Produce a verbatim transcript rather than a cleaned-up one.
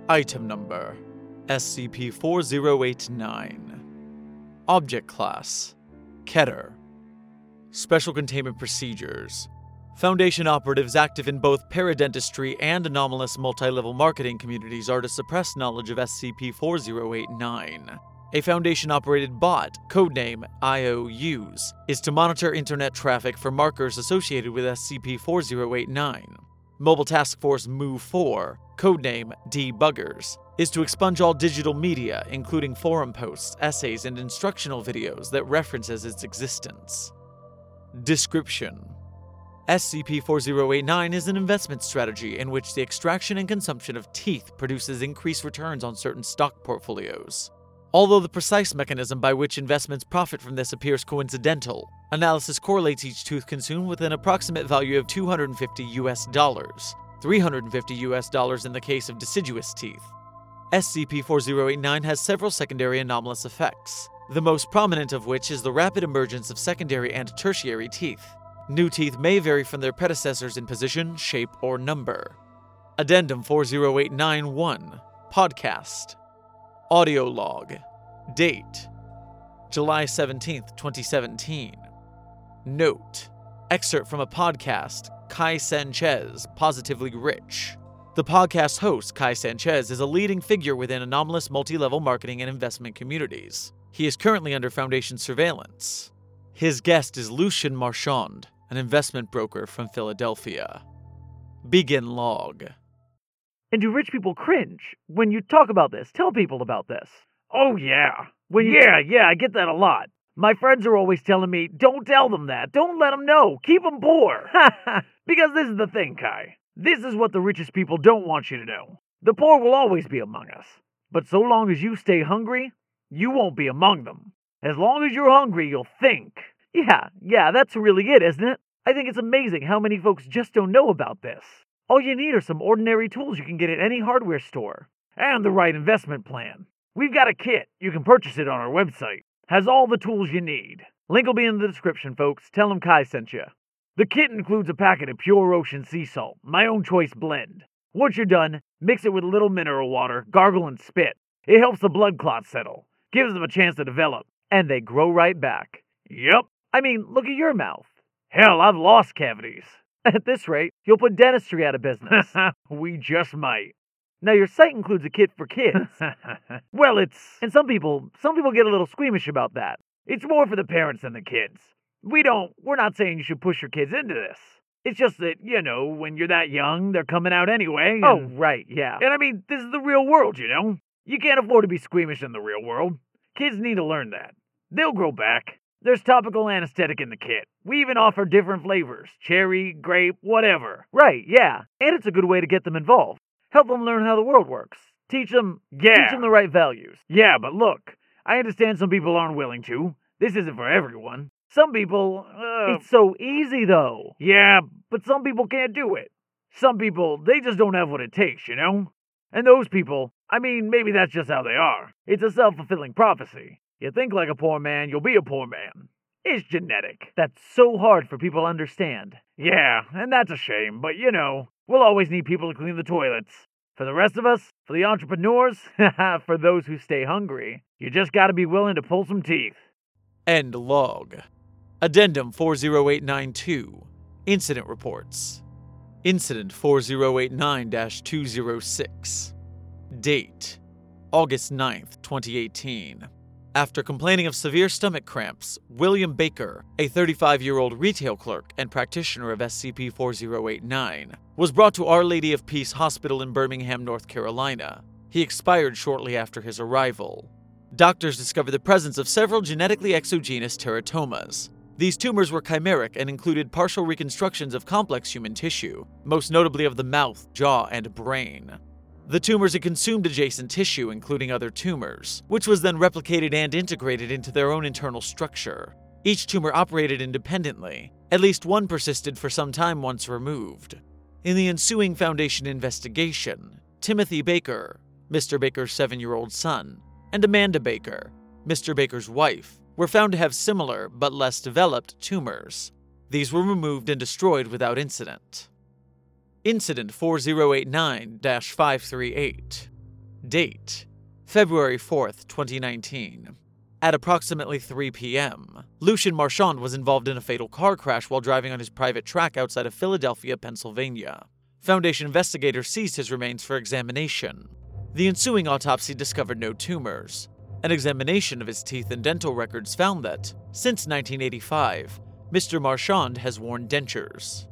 Item Number S C P four zero eight nine. Object Class Keter. Special Containment Procedures. Foundation operatives active in both paradentistry and anomalous multi-level marketing communities are to suppress knowledge of S C P four zero eight nine. A Foundation-operated bot, codename I O Use, is to monitor internet traffic for markers associated with S C P four zero eight nine. Mobile Task Force M O V four, codename Debuggers, is to expunge all digital media, including forum posts, essays, and instructional videos that references its existence. Description: S C P four zero eight nine is an investment strategy in which the extraction and consumption of teeth produces increased returns on certain stock portfolios. Although the precise mechanism by which investments profit from this appears coincidental, analysis correlates each tooth consumed with an approximate value of two hundred fifty U S dollars, three hundred fifty U S dollars in the case of deciduous teeth. S C P four zero eight nine has several secondary anomalous effects, the most prominent of which is the rapid emergence of secondary and tertiary teeth. New teeth may vary from their predecessors in position, shape, or number. Addendum four zero eight nine one. Podcast. Audio log. Date: July seventeenth, twenty seventeen. Note: excerpt from a podcast, Kai Sanchez, Positively Rich. The podcast host, Kai Sanchez, is a leading figure within anomalous multi-level marketing and investment communities. He is currently under Foundation surveillance. His guest is Lucien Marchand, an investment broker from Philadelphia. Begin log. And do rich people cringe when you talk about this? Tell people about this. Oh, yeah. When you yeah, yeah, I get that a lot. My friends are always telling me, don't tell them that. Don't let them know. Keep them poor. Because this is the thing, Kai. This is what the richest people don't want you to know. The poor will always be among us. But so long as you stay hungry, you won't be among them. As long as you're hungry, you'll think. Yeah, yeah, that's really it, isn't it? I think it's amazing how many folks just don't know about this. All you need are some ordinary tools you can get at any hardware store. And the right investment plan. We've got a kit. You can purchase it on our website. Has all the tools you need. Link will be in the description, folks. Tell them Kai sent you. The kit includes a packet of pure ocean sea salt, my own choice blend. Once you're done, mix it with a little mineral water, gargle and spit. It helps the blood clots settle. Gives them a chance to develop. And they grow right back. Yep. I mean, look at your mouth. Hell, I've lost cavities. At this rate, you'll put dentistry out of business. We just might. Now, your site includes a kit for kids. Well, it's... And some people, some people get a little squeamish about that. It's more for the parents than the kids. We don't... We're not saying you should push your kids into this. It's just that, you know, when you're that young, they're coming out anyway. And, oh, right, yeah. And I mean, this is the real world, you know? You can't afford to be squeamish in the real world. Kids need to learn that. They'll grow back. There's topical anesthetic in the kit. We even offer different flavors. Cherry, grape, whatever. Right, yeah. And it's a good way to get them involved. Help them learn how the world works. Teach them, yeah. Teach them the right values. Yeah, but look, I understand some people aren't willing to. This isn't for everyone. Some people, uh, It's so easy, though. Yeah, but some people can't do it. Some people, they just don't have what it takes, you know? And those people, I mean, maybe that's just how they are. It's a self-fulfilling prophecy. You think like a poor man, you'll be a poor man. It's genetic. That's so hard for people to understand. Yeah, and that's a shame, but you know, we'll always need people to clean the toilets. For the rest of us, for the entrepreneurs, for those who stay hungry, you just gotta be willing to pull some teeth. End log. Addendum four zero eight nine two. Incident Reports. Incident four zero eight nine dash two zero six. Date: August ninth, twenty eighteen. After complaining of severe stomach cramps, William Baker, a thirty-five-year-old retail clerk and practitioner of S C P four zero eight nine, was brought to Our Lady of Peace Hospital in Birmingham, North Carolina. He expired shortly after his arrival. Doctors discovered the presence of several genetically exogenous teratomas. These tumors were chimeric and included partial reconstructions of complex human tissue, most notably of the mouth, jaw, and brain. The tumors had consumed adjacent tissue, including other tumors, which was then replicated and integrated into their own internal structure. Each tumor operated independently. At least one persisted for some time once removed. In the ensuing Foundation investigation, Timothy Baker, Mister Baker's seven-year-old son, and Amanda Baker, Mister Baker's wife, were found to have similar, but less developed, tumors. These were removed and destroyed without incident. Incident four zero eight nine dash five three eight. Date: February fourth, twenty nineteen. At approximately three p.m., Lucien Marchand was involved in a fatal car crash while driving on his private track outside of Philadelphia, Pennsylvania. Foundation investigators seized his remains for examination. The ensuing autopsy discovered no tumors. An examination of his teeth and dental records found that, since nineteen eighty-five, Mister Marchand has worn dentures.